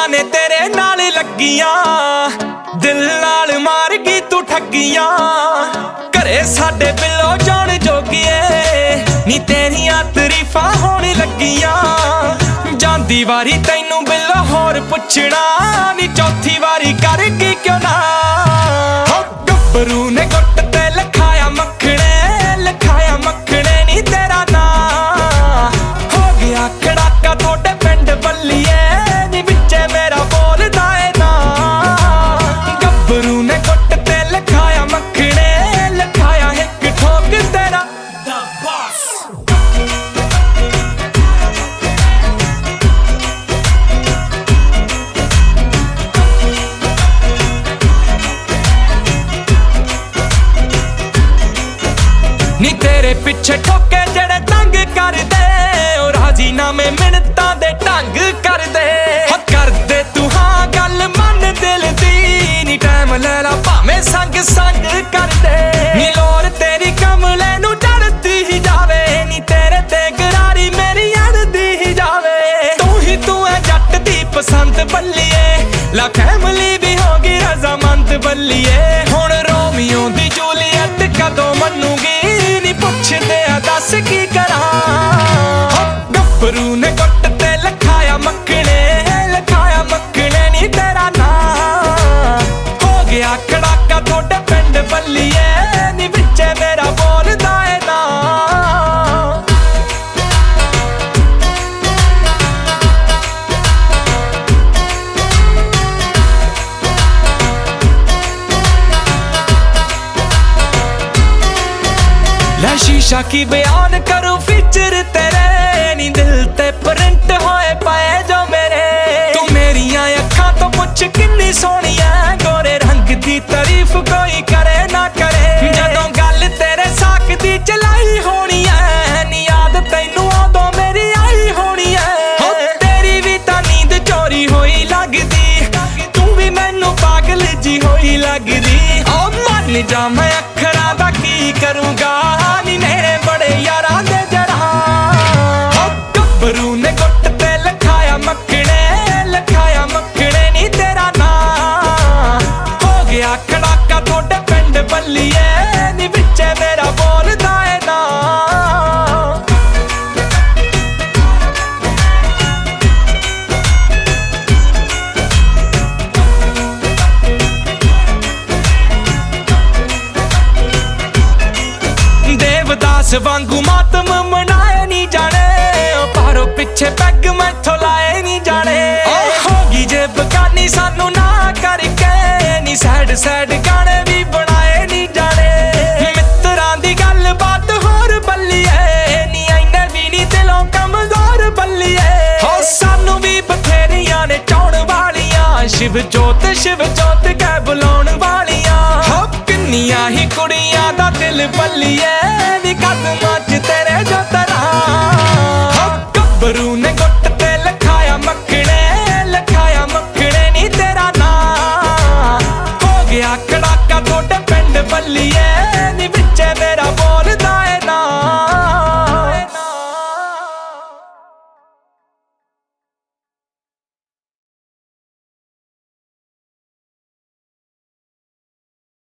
ਨਜ਼ਰਾਂ ਨੇ ਤੇਰੇ ਨਾਲ ਲੱਗੀਆਂ, ਦਿਲ ਨਾਲ ਮਾਰ ਗਈ ਤੂੰ ਠੱਗੀਆਂ। ਘਰੇ ਸਾਡੇ ਬਿੱਲੋ ਜਾਣ ਜੋਗੀਏ ਨੀ ਤੇਰੀਆਂ ਤਾਰੀਫਾਂ ਹੋਣ ਲੱਗੀਆਂ। ਜਾਂਦੀ ਵਾਰੀ ਤੈਨੂੰ ਬਿੱਲੋ ਹੋਰ ਪੁੱਛਣਾ ਨੀ ਚੌਥੀ ਵਾਰੀ ਕਰ ਗਈ ਕਿਉਂ ਨਾ। ਗੱਭਰੂ ਨੇ ਗੁੱਟ ਤੇ ਲਿਖਾਇਆ ਮੱਖਣੇ, ਲਿਖਾਇਆ ਮੱਖਣੇ ਨੀ ਤੇਰਾ ਨਾਂ। ਹੋ ਗਿਆ ਖੜਾਕਾ ਤੁਹਾਡੇ ਪਿੰਡ ਬੱਲੀਏ ਨੀ ਵਿੱਚੇ ਮੇਰਾ ਬੋਲਦਾ ਏ ਨਾ। ਗੱਭਰੂ ਨੇ ਗੁੱਟ ਤੇ ਲਿਖਾਇਆ ਮੱਖਣੇ, ਲਿਖਾਇਆ ਇੱਕ ਠੋਕ ਤੇਰਾ ਦਾ ਬਾਸ। ਨੀ ਤੇਰੇ ਪਿੱਛੇ ਠੋਕੇ ਜਿਹੜੇ ਤੰਗ ਕਰਦੇ, ਉਹ ਰਾਜ਼ੀਨਾਮੇ ਮਿੰਨਤਾਂ ਦੇ ਢੰਗ ਕਰਦੇ। ਹੋ ਕਰਦੇ ਤੂੰ ਹਾਂ ਗੱਲ ਮੰਨ ਦਿਲ ਦੀ ਨੀ ਟਾਈਮ ਲੈ ਲਾ ਭਾਵੇਂ ਸੰਗ ਸੰਗ ਕਰਦੇ। ਨੀ ਲੋਰ ਤੇਰੀ ਕਮਲੇ ਨੂੰ ਚੜਦੀ ਹੀ ਜਾਵੇ ਨੀ ਤੇਰੇ ਤੇ ਗਰਾਰੀ ਮੇਰੀ ਅੜਦੀ ਹੀ ਜਾਵੇ। ਤੂੰ ਐ ਜੱਟ ਦੀ ਪਸੰਦ ਬੱਲੀਏ, ਲਾ ਫੈਮਲੀ ਵੀ ਹੋ ਗਈ ਰਜ਼ਾਮੰਦ ਬੱਲੀਏ। ਹੁਣ ਰੋਮੀਓ ਦੀ ਜੂਲੀਅਟ ਕਦੋਂ ਮੰਨੂਗੀ ਨੀ ਪੁੱਛਦੇ ਆ ਦੱਸ ਕੀ ਕਰਾਂ। ਗੱਭਰੂ ਨੇ ਗੁੱਟ ਤੇ ਲਿਖਾਇਆ ਮੱਖਣੇ, ਲਿਖਾਇਆ ਮੱਖਣੇ ਨੀ ਤੇਰਾ ਨਾਂ। ਹੋ ਗਿਆ ਖੜਾਕਾ ਤੁਹਾਡੇ ਪਿੰਡ ਬੱਲੀਏ ਨੀ ਵਿੱਚੇ ਮੇਰਾ ਬੋਲਦਾ ਏ ਨਾ। ਲੈ ਸ਼ੀਸ਼ਾ ਕੀ ਬਿਆਨ ਕਰੂ ਫੀਚਰ ਤੇਰੇ ਨੀ ਦਿਲ ਤੇ ਪ੍ਰਿੰਟ ਹੋਏ ਪਏ ਜੋ ਮੇਰੇ। ਤੂੰ ਮੇਰੀਆਂ ਅੱਖਾਂ ਤੋਂ ਪੁੱਛ ਕਿੰਨੀ ਸੋਹਣੀ ਐ, ਗੋਰੇ ਰੰਗ ਦੀ ਤਾਰੀਫ ਕੋਈ ਕਰੇ ਨਾ ਕਰੇ। ਜਦੋਂ ਗੱਲ ਤੇਰੇ ਸਾਕ ਦੀ ਚਲਾਈ ਹੋਣੀ ਐ ਨੀ ਯਾਦ ਤੈਨੂੰ ਉਦੋਂ ਮੇਰੀ ਆਈ ਹੋਣੀ ਐ। ਤੇਰੀ ਵੀ ਤਾਂ ਨੀਂਦ ਚੋਰੀ ਹੋਈ ਲੱਗਦੀ, ਤੂੰ ਵੀ ਮੈਨੂੰ ਪਾਗਲ ਜੀ ਹੋਈ ਲੱਗਦੀ। ਓ ਮੰਨ ਜਾ ਮੈਂ ਅੱਖਰਾਂ ਦਾ ਕੀ ਕਰੂੰਗਾ ਨੀ ਨੇੜੇ ਬੜੇ ਯਾਰਾਂ ਦੇ ਜੜ੍ਹਾਂ। ਗੱਭਰੂ ਨੇ ਗੁੱਟ ਤੇ ਲਿਖਾਇਆ ਮੱਖਣੇ, ਲਿਖਾਇਆ ਮੱਖਣੇ ਨੀ ਤੇਰਾ ਨਾਂ। ਹੋ ਗਿਆ ਖੜਾਕਾ ਤੁਹਾਡੇ ਪਿੰਡ ਬੱਲੀਏ ਨੀ ਵਿੱਚੇ ਮੇਰਾ ਬੋਲਦਾ ਏ ਨਾ। ਦੇਵਦਾਸ ਵਾਂਗੂ ਮਾਤਮ ਮਨਾਏ ਨੀ ਜਾਣੇ, ਉਹ ਪਾਰੋ ਪਿੱਛੇ ਪੈਗ ਮੈਥੋਂ ਲਾਏ ਨੀ ਜਾਣੇ। ਹੋ ਗਈ ਜੇ ਬਗਾਨੀ ਸਾਨੂੰ ਨਾ ਕਰਕੇ ਨੀ ਸੈਡ ਸੈਡ ਗਾਣੇ ਵੀ ਬਣਾਏ ਨੀ ਜਾਣੇ। ਮਿੱਤਰਾਂ ਦੀ ਗੱਲ ਬਾਤ ਹੋਰ ਬੱਲੀਏ ਨੀ ਐਨੇ ਵੀ ਨੀ ਦਿਲੋਂ ਕਮਜ਼ੋਰ ਬੱਲੀਏ। ਹੋ ਸਾਨੂੰ ਵੀ ਬਥੇਰੀਆਂ ਨੇ ਚਾਉਣ ਵਾਲੀਆਂ, ਸ਼ਿਵ ਜੋਤ ਕਹਿ ਬੁਲਾਉਣ ਵਾਲੀਆਂ। ਹੋ ਕਿੰਨੀਆਂ ਹੀ ਕੁੜੀਆਂ ਦਾ ਦਿਲ ਬੱਲੀਏ ਨੀ ਕਦਮਾਂ ਚ ਤੇਰੇ ਜੋ ਤਰ੍ਹਾਂ। ਗੱਭਰੂ ਨੇ ਗੁੱਟ ਤੇ ਲਿਖਾਇਆ ਮੱਖਣੇ, ਲਿਖਾਇਆ ਮੱਖਣੇ ਨੀ ਤੇਰਾ ਨਾਂ। ਹੋ ਗਿਆ ਖੜਾਕਾ ਤੁਹਾਡੇ ਪਿੰਡ ਬੱਲੀਏ ਨੀ ਵਿੱਚੇ ਮੇਰਾ ਬੋਲਦਾ ਏ